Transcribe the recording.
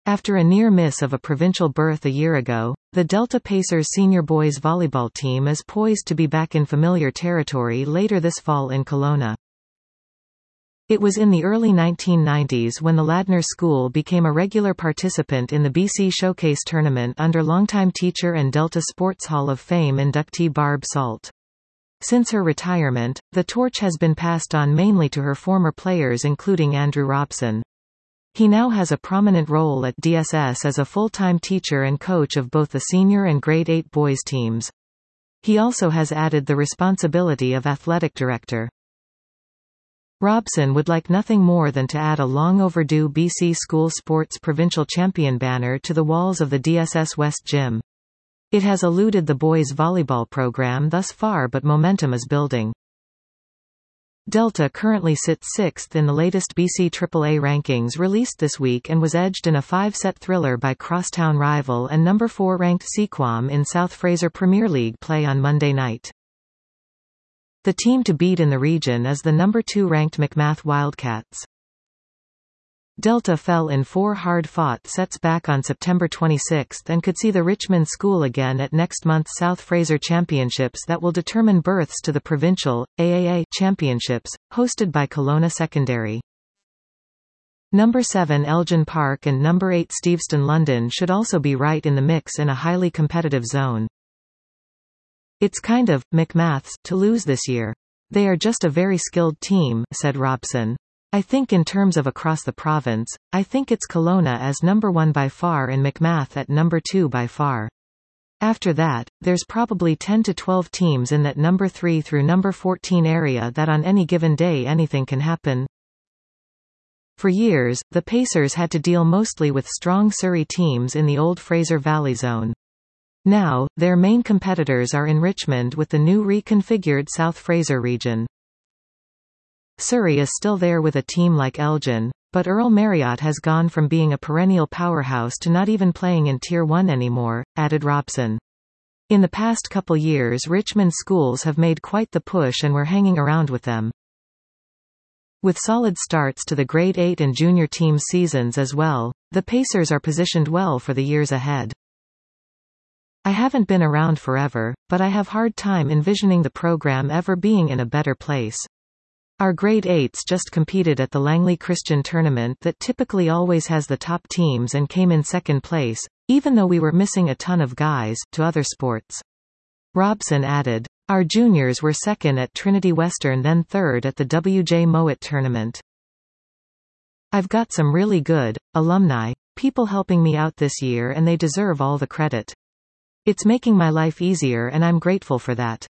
After a near miss of a provincial berth a year ago, the Delta Pacers senior boys volleyball team is poised to be back in familiar territory later this fall in Kelowna. It was in the early 1990s when the Ladner School became a regular participant in the BC Showcase Tournament under longtime teacher and Delta Sports Hall of Fame inductee Barb Salt. Since her retirement, the torch has been passed on mainly to her former players including Andrew Robson. He now has a prominent role at DSS as a full-time teacher and coach of both the senior and grade 8 boys teams. He also has added the responsibility of athletic director. Robson would like nothing more than to add a long-overdue BC School Sports Provincial Champion banner to the walls of the DSS West Gym. It has eluded the boys' volleyball program thus far, but momentum is building. Delta currently sits 6th in the latest BC AAA rankings released this week and was edged in a 5-set thriller by crosstown rival and number 4 ranked Sequam in South Fraser Premier League play on Monday night. The team to beat in the region is the number 2 ranked McMath Wildcats. Delta fell in 4 hard-fought sets back on September 26 and could see the Richmond School again at next month's South Fraser Championships that will determine berths to the provincial, AAA, championships, hosted by Kelowna Secondary. Number 7 Elgin Park and number 8 Steveston London should also be right in the mix in a highly competitive zone. It's kind of McMath's to lose this year. They are just a very skilled team, said Robson. I think in terms of across the province, I think it's Kelowna as number 1 by far and McMath at number 2 by far. After that, there's probably 10 to 12 teams in that number 3 through number 14 area that on any given day anything can happen. For years, the Pacers had to deal mostly with strong Surrey teams in the old Fraser Valley zone. Now, their main competitors are in Richmond with the new reconfigured South Fraser region. Surrey is still there with a team like Elgin, but Earl Marriott has gone from being a perennial powerhouse to not even playing in Tier 1 anymore, added Robson. In the past couple years Richmond schools have made quite the push and we're hanging around with them. With solid starts to the grade 8 and junior team seasons as well, the Pacers are positioned well for the years ahead. I haven't been around forever, but I have hard time envisioning the program ever being in a better place. Our grade 8s just competed at the Langley Christian tournament that typically always has the top teams and came in second place, even though we were missing a ton of guys, to other sports. Robson added, our juniors were second at Trinity Western then third at the W.J. Mowat tournament. I've got some really good alumni, people helping me out this year and they deserve all the credit. It's making my life easier and I'm grateful for that.